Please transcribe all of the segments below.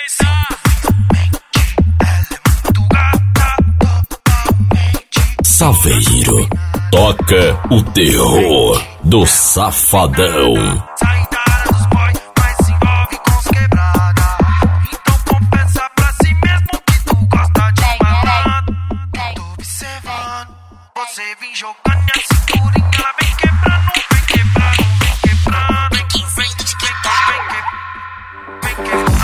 Saveiro, toca o terror do Safadão. Você vem jogando minha cinturinha, ela vem quebrando, vem quebrando, vem quebrando. Vem que vem no TikTok, vem quebrando,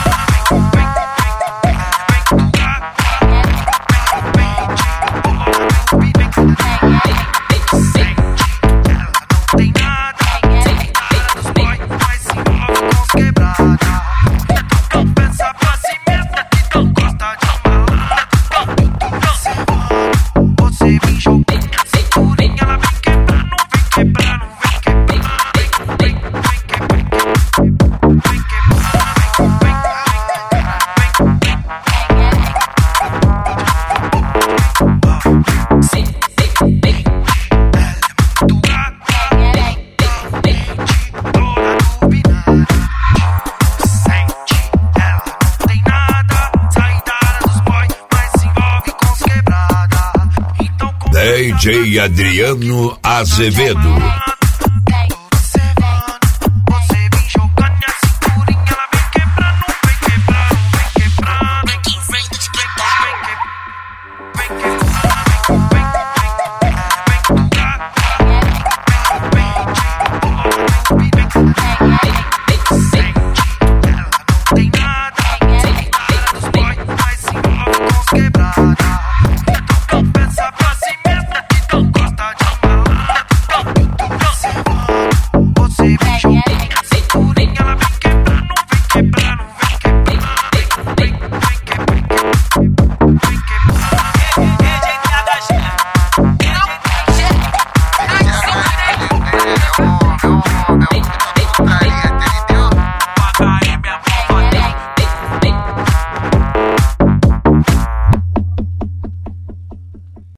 DJ Adriano Azevedo.